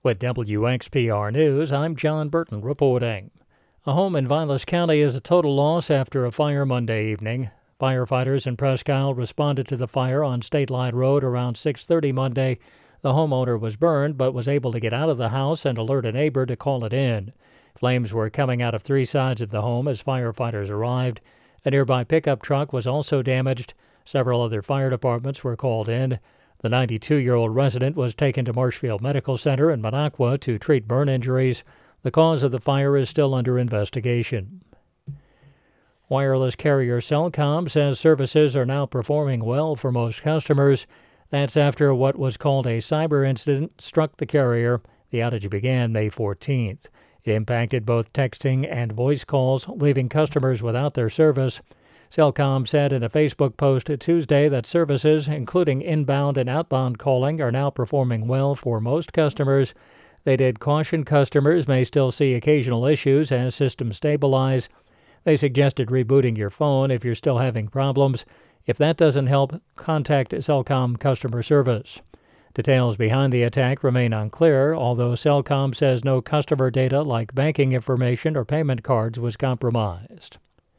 With WXPR News, I'm John Burton reporting. A home in Vilas County is a total loss after a fire Monday evening. Firefighters in Presque Isle responded to the fire on State Line Road around 6:30 Monday. The homeowner was burned but was able to get out of the house and alert a neighbor to call it in. Flames were coming out of three sides of the home as firefighters arrived. A nearby pickup truck was also damaged. Several other fire departments were called in. The 92-year-old resident was taken to Marshfield Medical Center in Minocqua to treat burn injuries. The cause of the fire is still under investigation. Wireless carrier Cellcom says services are now performing well for most customers. That's after what was called a cyber incident struck the carrier. The outage began May 14th. It impacted both texting and voice calls, leaving customers without their service. Cellcom said in a Facebook post Tuesday that services, including inbound and outbound calling, are now performing well for most customers. They did caution customers may still see occasional issues as systems stabilize. They suggested rebooting your phone if you're still having problems. If that doesn't help, contact Cellcom customer service. Details behind the attack remain unclear, although Cellcom says no customer data like banking information or payment cards was compromised.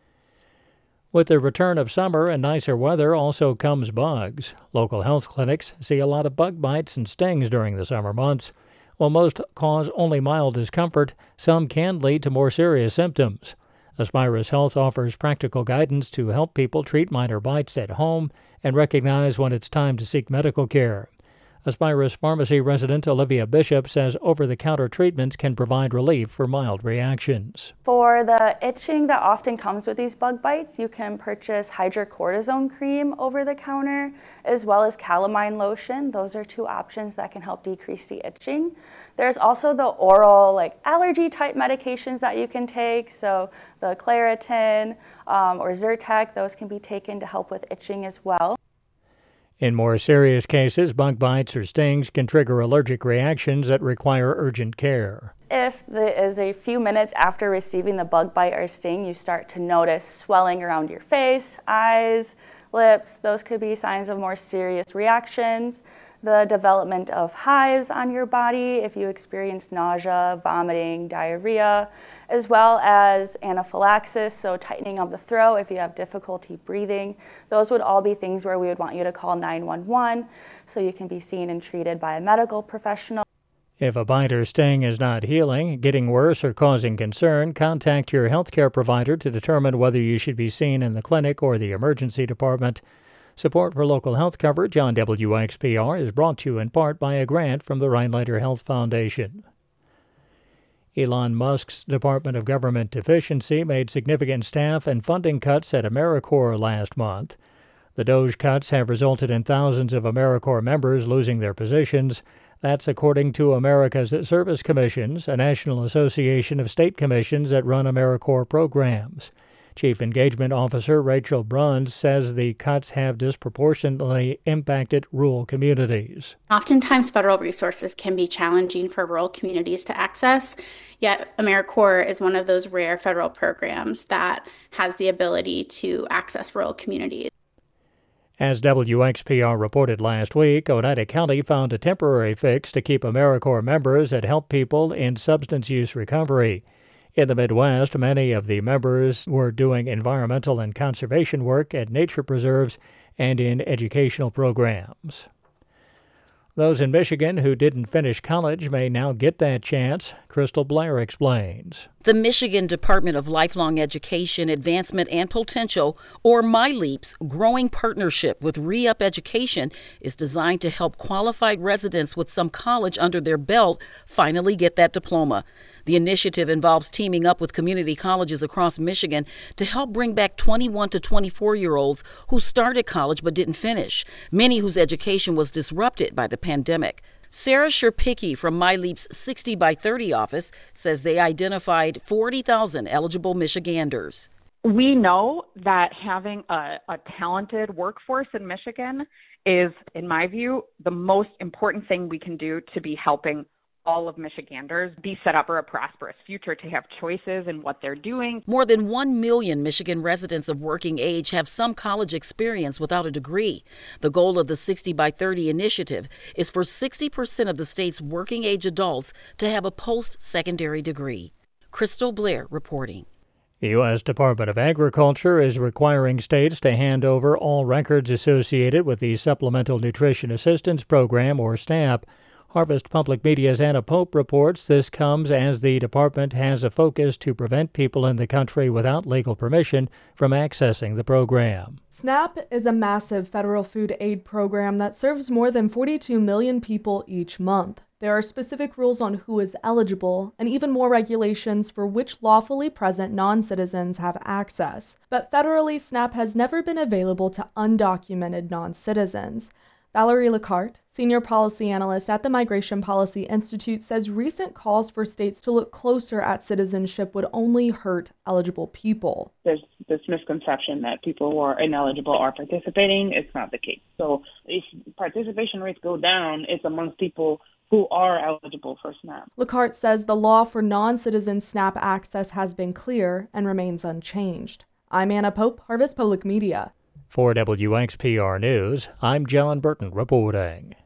With the return of summer and nicer weather also comes bugs. Local health clinics see a lot of bug bites and stings during the summer months. While most cause only mild discomfort, some can lead to more serious symptoms. Aspirus Health offers practical guidance to help people treat minor bites at home and recognize when it's time to seek medical care. Aspirus Pharmacy resident Olivia Bishop says over-the-counter treatments can provide relief for mild reactions. For the itching that often comes with these bug bites, you can purchase hydrocortisone cream over the counter as well as calamine lotion. Those are two options that can help decrease the itching. There's also the oral allergy type medications that you can take. So the Claritin or Zyrtec, those can be taken to help with itching as well. In more serious cases, bug bites or stings can trigger allergic reactions that require urgent care. If there is a few minutes after receiving the bug bite or sting, you start to notice swelling around your face, eyes, lips, those could be signs of more serious reactions. The development of hives on your body if you experience nausea, vomiting, diarrhea, as well as anaphylaxis, so tightening of the throat if you have difficulty breathing. Those would all be things where we would want you to call 911 so you can be seen and treated by a medical professional. If a bite or sting is not healing, getting worse, or causing concern, contact your healthcare provider to determine whether you should be seen in the clinic or the emergency department. Support for local health coverage on WXPR is brought to you in part by a grant from the Rhinelander Health Foundation. Elon Musk's Department of Government Efficiency made significant staff and funding cuts at AmeriCorps last month. The DOGE cuts have resulted in thousands of AmeriCorps members losing their positions. That's according to America's Service Commissions, a national association of state commissions that run AmeriCorps programs. Chief Engagement Officer Rachel Bruns says the cuts have disproportionately impacted rural communities. Oftentimes, federal resources can be challenging for rural communities to access, yet AmeriCorps is one of those rare federal programs that has the ability to access rural communities. As WXPR reported last week, Oneida County found a temporary fix to keep AmeriCorps members that help people in substance use recovery. In the Midwest, many of the members were doing environmental and conservation work at nature preserves and in educational programs. Those in Michigan who didn't finish college may now get that chance. Crystal Blair explains. The Michigan Department of Lifelong Education, Advancement, and Potential, or MyLeap's growing partnership with Re-Up Education, is designed to help qualified residents with some college under their belt finally get that diploma. The initiative involves teaming up with community colleges across Michigan to help bring back 21 to 24-year-olds who started college but didn't finish, many whose education was disrupted by the pandemic. Sarah Sherpicki from MyLeap's 60 by 30 office says they identified 40,000 eligible Michiganders. We know that having a talented workforce in Michigan is, in my view, the most important thing we can do to be helping all of Michiganders be set up for a prosperous future, to have choices in what they're doing. More than 1 million Michigan residents of working age have some college experience without a degree. The goal of the 60 by 30 initiative is for 60% of the state's working age adults to have a post-secondary degree. Crystal Blair reporting. The U.S. Department of Agriculture is requiring states to hand over all records associated with the Supplemental Nutrition Assistance Program, or SNAP. Harvest Public Media's Anna Pope reports this comes as the department has a focus to prevent people in the country without legal permission from accessing the program. SNAP is a massive federal food aid program that serves more than 42 million people each month. There are specific rules on who is eligible and even more regulations for which lawfully present non-citizens have access. But federally, SNAP has never been available to undocumented non-citizens. Valerie Lecarte, senior policy analyst at the Migration Policy Institute, says recent calls for states to look closer at citizenship would only hurt eligible people. There's this misconception that people who are ineligible are participating. It's not the case. So if participation rates go down, it's amongst people who are eligible for SNAP. Lecarte says the law for non-citizen SNAP access has been clear and remains unchanged. I'm Anna Pope, Harvest Public Media. For WXPR News, I'm John Burton reporting.